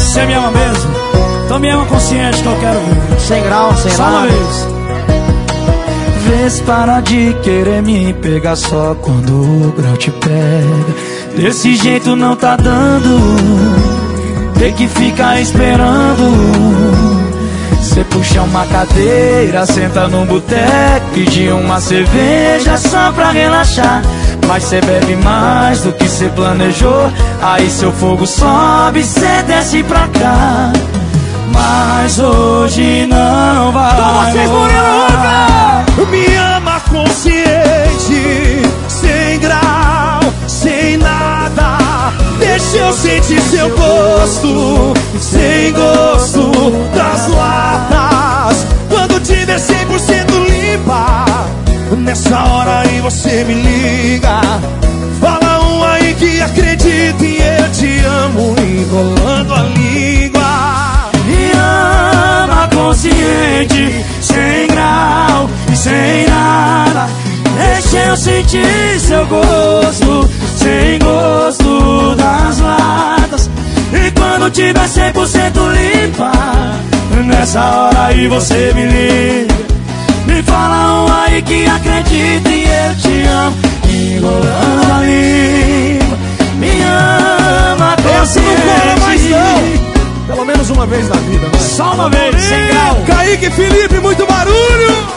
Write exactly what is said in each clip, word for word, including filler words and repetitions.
Você me ama mesmo? Então me ama consciente que eu quero ver. Sem grau, sem Só uma nada. vez. Vês, para de querer me pegar só quando o grau te pega. Desse jeito não tá dando, ter que ficar esperando. Cê puxa uma cadeira, senta num boteco, pedir uma cerveja só pra relaxar. Mas cê bebe mais do que cê planejou, aí seu fogo sobe, cê desce pra cá. Mas hoje não vai rolar. Me ama consciente, sem grau, sem nada. Deixa eu sentir seu gosto, sem gosto das latas. Quando tiver cem por cento limpa, nessa hora aí você me liga. Fala um aí que acredita e eu te amo, enrolando a língua. Me ama consciente, sem grau e sem nada. Deixa eu sentir seu gosto, sem gosto das latas. E quando tiver cem por cento limpa, nessa hora aí você me liga. Me fala um aí que acredita e eu te amo, enrolando a língua. Me ama Essa não cola mais consciente. não. Pelo menos uma vez na vida, vai. Só uma vez, sem grau. Kaique, Felipe, muito barulho.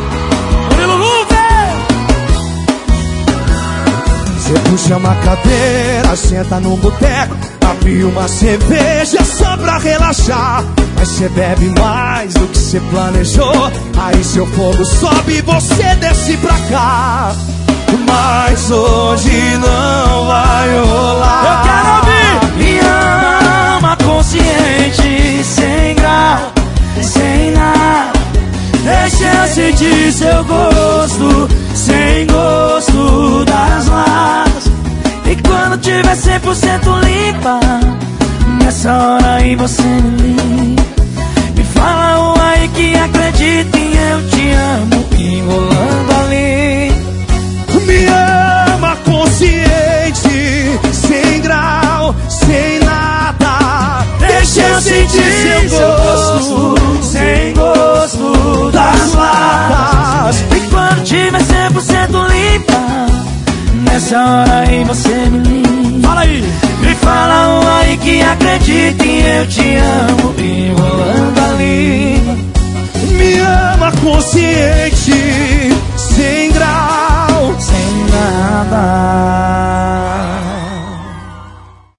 Você puxa uma cadeira, senta num boteco, abre uma cerveja só pra relaxar. Mas você bebe mais do que você planejou, aí seu fogo sobe e você desce pra cá. Mas hoje não vai rolar. Eu quero ouvir. Me ama consciente, sem grau, sem nada. Deixa eu sentir seu gosto, sem gosto das latas. E quando tiver cem por cento limpa, nessa hora aí você me liga. Me fala um aí que acredita e eu te amo, enrolando a língua. Me ama consciente, sem grau, sem nada. Deixa eu sentir seu gosto, sem gosto das latas. E quando tiver cem por cento limpa, nessa hora aí você me liga. Fala aí. Me fala um aí que acredita e eu te